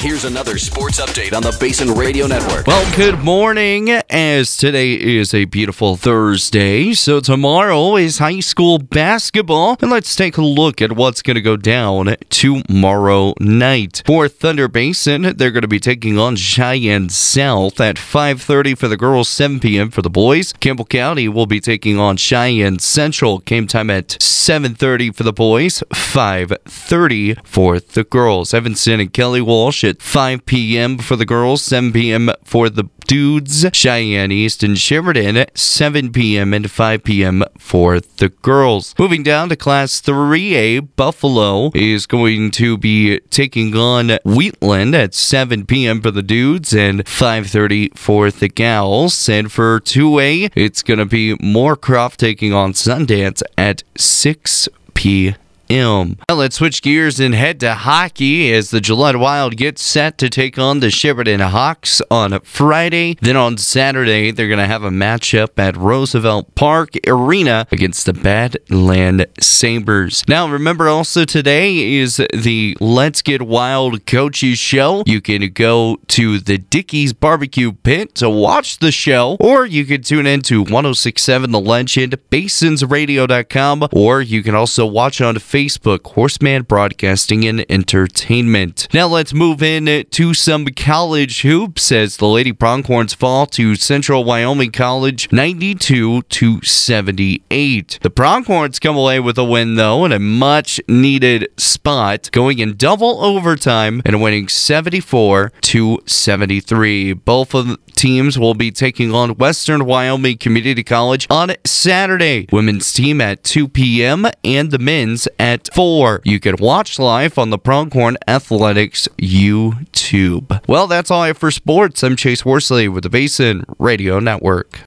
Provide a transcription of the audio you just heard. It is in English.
Here's another sports update on the Basin Radio Network. Well, good morning, as today is a beautiful Thursday. So tomorrow is high school basketball, and let's take a look at what's going to go down tomorrow night. For Thunder Basin, they're going to be taking on Cheyenne South at 5:30 for the girls, 7 p.m. for the boys. Campbell County will be taking on Cheyenne Central. Game time at 7:30 for the boys, 5:30 for the girls. Evanston and Kelly Walsh at 5 p.m. for the girls, 7 p.m. for the dudes. Cheyenne East and Sheridan, 7 p.m. and 5 p.m. for the girls. Moving down to Class 3A, Buffalo is going to be taking on Wheatland at 7 p.m. for the dudes and 5:30 for the gals. And for 2A, it's going to be Moorcroft taking on Sundance at 6 p.m. Now let's switch gears and head to hockey as the Gillette Wild gets set to take on the Sheridan Hawks on Friday. Then on Saturday, they're going to have a matchup at Roosevelt Park Arena against the Badland Sabres. Now remember also today is the Let's Get Wild Coaches Show. You can go to the Dickey's Barbecue Pit to watch the show, or you can tune in to 106.7 The Legend, BasinsRadio.com, or you can also watch on Facebook, Horseman Broadcasting and Entertainment. Now let's move in to some college hoops as the Lady Pronghorns fall to Central Wyoming College 92-78. The Pronghorns come away with a win though in a much needed spot, going in double overtime and winning 74-73. Both of the teams will be taking on Western Wyoming Community College on Saturday. Women's team at 2 p.m. and the men's at 4. You can watch live on the Pronghorn Athletics YouTube. Well, that's all I have for sports. I'm Chase Worsley with the Basin Radio Network.